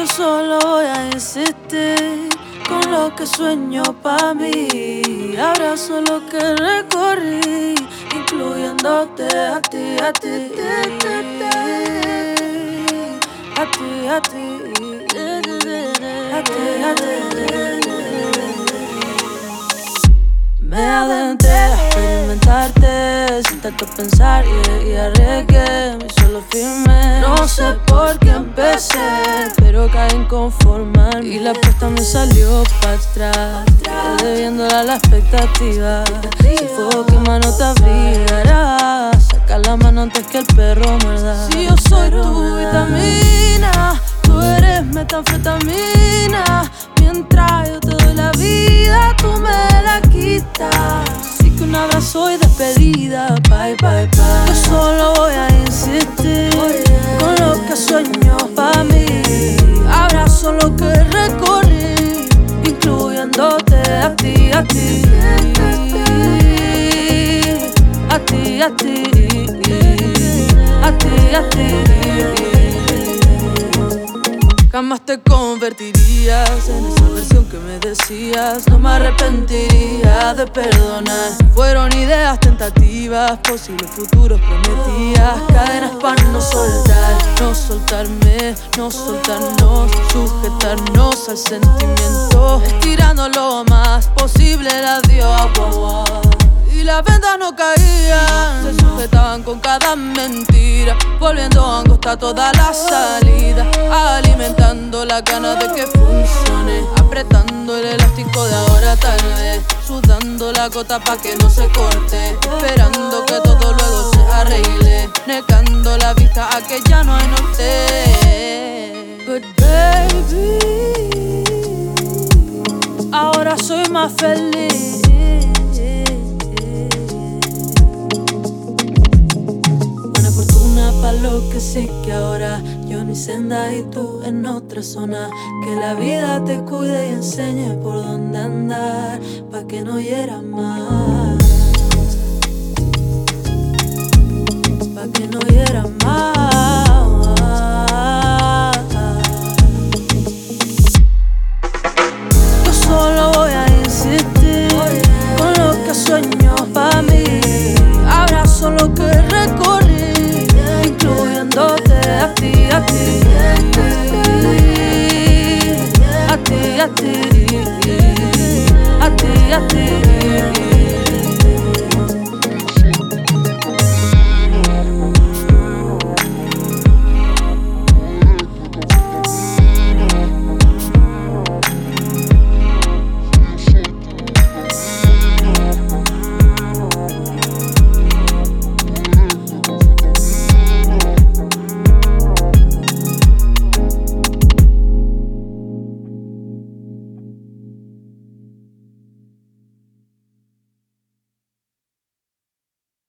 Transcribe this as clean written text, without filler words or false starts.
Yo solo voy a insistir con lo que sueño pa' mí. Abrazo lo que recorrí, incluyéndote a ti, a ti, a ti, a ti, a ti, a ti. Me adentré a experimentarte, sin tanto pensar y arriesgué, me solo firmé. No sé por qué empecé, pero caí en conformarme y la apuesta me salió para atrás. Quedé viéndola la expectativa, si el fuego quema no te abrigará. Saca la mano antes que el perro muerda. Si yo soy tu vitamina, tú eres metanfetamina. Mientras yo te doy la vida, tú me la quitas. Así que un abrazo y despedida. Bye, bye, bye. Yo solo voy a insistir con lo que sueño pa' mí. Abrazo lo que recorrí, incluyéndote a ti, a ti, a ti, a ti, a ti, a ti. Jamás te convertirías en esa versión que me decías. No me arrepentiría de perdonar. Fueron ideas tentativas, posibles futuros prometías. Cadenas para no soltar, no soltarme, no soltarnos, sujetarnos al sentimiento, estirando lo más posible el adiós. Y las vendas no caían, se sujetaban con cada mentira, volviendo angosta toda la salida, alimentando la gana de que funcione, apretando el elástico de ahora tal vez, sudando la gota pa' que no se corte, esperando que todo luego se arregle, negando la vista a que ya no hay norte. But baby, ahora soy más feliz. Pa' lo que sí que ahora yo en mi senda y tú en otra zona. Que la vida te cuide y enseñe por dónde andar, pa' que no hieras más, pa' que no hieras más. Yo solo voy a insistir con lo que sueño pa' mí. Abrazo lo que recorrí, incluyéndote a ti, a ti, a ti, a ti, a ti, a ti.